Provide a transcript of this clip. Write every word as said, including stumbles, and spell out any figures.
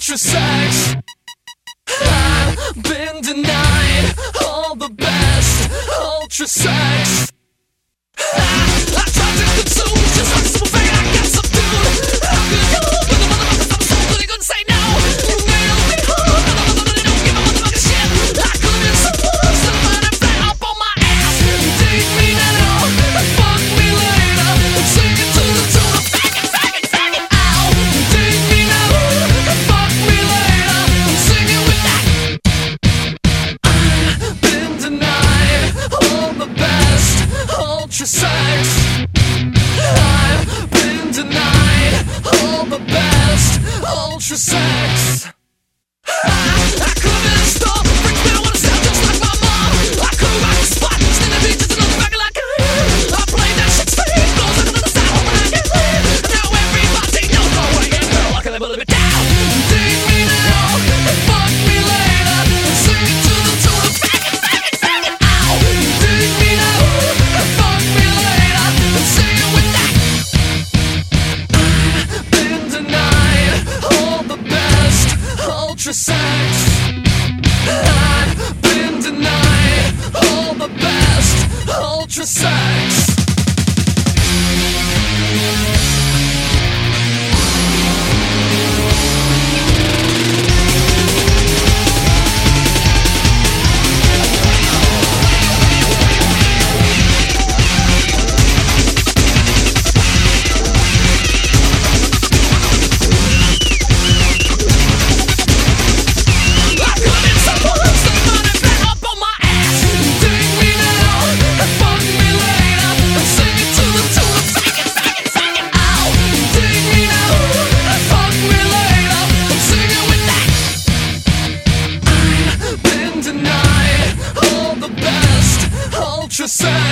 ultra sex. I've been denied all the best ultra sex. I, I tried to consume just like a simple fate I got subdued. How could you, you're the motherfuckers I'm so really gonna say no. You nailed me hard, motherfucker, don't give a motherfucking shit. I couldn't support somebody flat up on my ass. Take me now, fuck me later, sing it to the tune of faggot, faggot, faggot, ow. Take me now, fuck me later, sing it with that. I've been denied all the best ultra sex. I've been denied all the best ultra sex. I, I couldn't stop, freaks me, I wanna sound just like my mom. I could rock the spot, stand the beat just another faggot like I am. I played that shit's fake, goes under the side when I get lit. And now everybody knows my way, and girl, I can live a little bit down. Dig me now, fuck me later, sing it to the tune of faggot, faggot, faggot, ow. Dig me now, fuck me later, sing it with that. I've been denied all the best ultra sex. I've been denied all the best ultra sex. Sex.